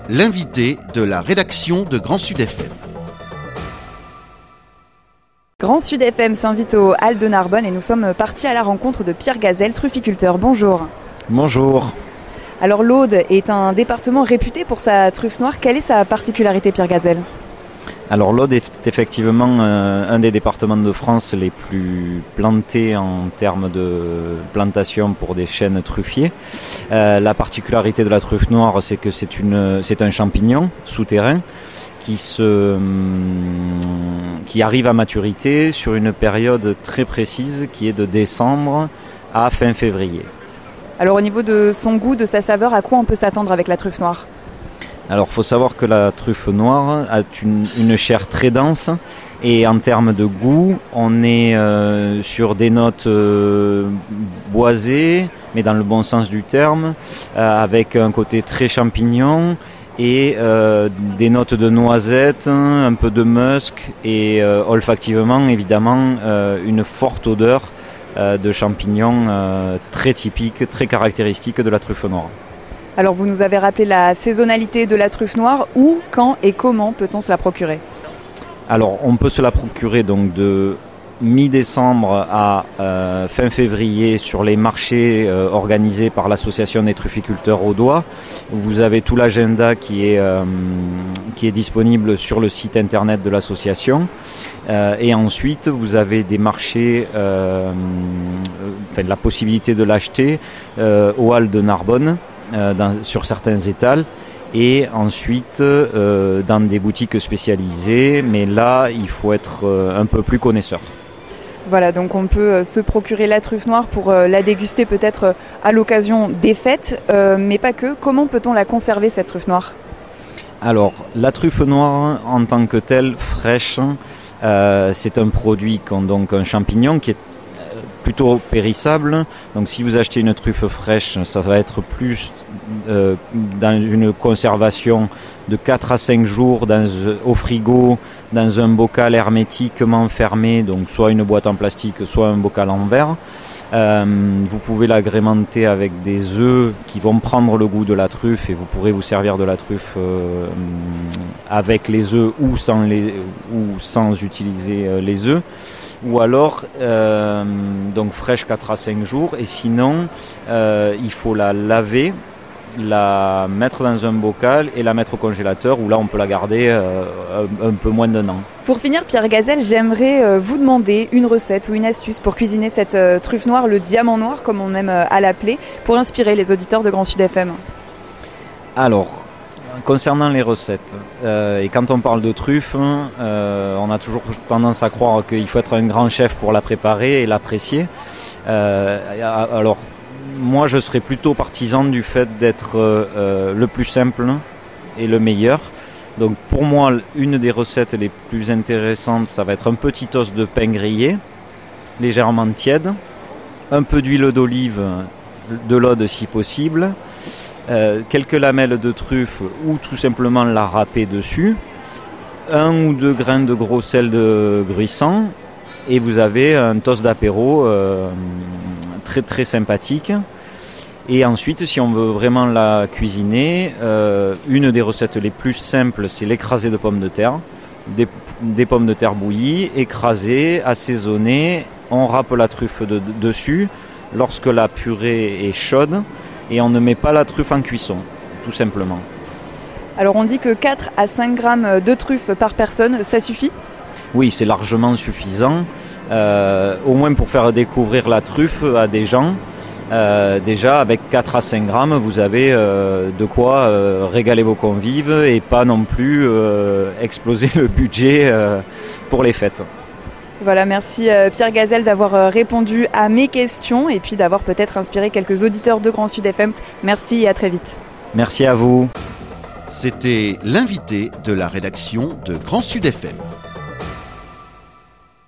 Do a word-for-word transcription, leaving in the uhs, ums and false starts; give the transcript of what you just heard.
l'invité de la rédaction de Grand Sud F M. Grand Sud F M s'invite au Halles de Narbonne et nous sommes partis à la rencontre de Pierre Gazel, trufficulteur. Bonjour. Bonjour. Alors l'Aude est un département réputé pour sa truffe noire. Quelle est sa particularité, Pierre Gazel ? Alors l'Aude est effectivement euh, un des départements de France les plus plantés en termes de plantation pour des chênes truffiers. Euh, la particularité de la truffe noire, c'est que c'est, une, c'est un champignon souterrain qui, se, qui arrive à maturité sur une période très précise qui est de décembre à fin février. Alors au niveau de son goût, de sa saveur, à quoi on peut s'attendre avec la truffe noire ? Alors, il faut savoir que la truffe noire a une, une chair très dense et en termes de goût, on est euh, sur des notes euh, boisées, mais dans le bon sens du terme, euh, avec un côté très champignon et euh, des notes de noisette, un peu de musc et euh, olfactivement, évidemment, euh, une forte odeur euh, de champignons euh, très typique, très caractéristique de la truffe noire. Alors vous nous avez rappelé la saisonnalité de la truffe noire. Où, quand et comment peut-on se la procurer ? Alors on peut se la procurer donc de mi-décembre à euh, fin février sur les marchés euh, organisés par l'association des trufficulteurs audois. Vous avez tout l'agenda qui est, euh, qui est disponible sur le site internet de l'association. Euh, et ensuite vous avez des marchés, euh, enfin la possibilité de l'acheter euh, aux Halles de Narbonne. Euh, dans, sur certains étals et ensuite euh, dans des boutiques spécialisées, mais là il faut être euh, un peu plus connaisseur. Voilà, donc on peut euh, se procurer la truffe noire pour euh, la déguster peut-être euh, à l'occasion des fêtes, euh, mais pas que. Comment peut-on la conserver, cette truffe noire ? Alors la truffe noire en tant que telle, fraîche, euh, c'est un produit, donc un champignon qui est plutôt périssable. Donc si vous achetez une truffe fraîche, ça va être plus euh, dans une conservation de quatre à cinq jours dans, au frigo, dans un bocal hermétiquement fermé, donc soit une boîte en plastique, soit un bocal en verre. Euh, vous pouvez l'agrémenter avec des œufs qui vont prendre le goût de la truffe et vous pourrez vous servir de la truffe euh, avec les œufs ou sans, les, ou sans utiliser euh, les œufs. Ou alors euh, donc fraîche quatre à cinq jours et sinon euh, il faut la laver, la mettre dans un bocal et la mettre au congélateur où là on peut la garder euh, un, un peu moins d'un an. Pour finir, Pierre Gazel, j'aimerais euh, vous demander une recette ou une astuce pour cuisiner cette euh, truffe noire, le diamant noir comme on aime euh, à l'appeler, pour inspirer les auditeurs de Grand Sud F M. Alors, concernant les recettes, euh, et quand on parle de truffe, euh, on a toujours tendance à croire qu'il faut être un grand chef pour la préparer et l'apprécier. Euh, alors, moi je serais plutôt partisan du fait d'être euh, le plus simple et le meilleur. Donc pour moi, une des recettes les plus intéressantes, ça va être un petit os de pain grillé, légèrement tiède, un peu d'huile d'olive, de l'Aude si possible, Euh, quelques lamelles de truffe ou tout simplement la râper dessus, un ou deux grains de gros sel de gruissant et vous avez un toast d'apéro euh, très très sympathique. Et ensuite, si on veut vraiment la cuisiner, euh, une des recettes les plus simples, c'est l'écrasé de pommes de terre, des, des pommes de terre bouillies, écrasées, assaisonnées, on râpe la truffe de, de, dessus lorsque la purée est chaude. Et on ne met pas la truffe en cuisson, tout simplement. Alors on dit que quatre à cinq grammes de truffe par personne, ça suffit ? Oui, c'est largement suffisant, euh, au moins pour faire découvrir la truffe à des gens. Euh, déjà, avec quatre à cinq grammes, vous avez euh, de quoi euh, régaler vos convives et pas non plus euh, exploser le budget euh, pour les fêtes. Voilà, merci Pierre Gazel d'avoir répondu à mes questions et puis d'avoir peut-être inspiré quelques auditeurs de Grand Sud F M. Merci et à très vite. Merci à vous. C'était l'invité de la rédaction de Grand Sud F M.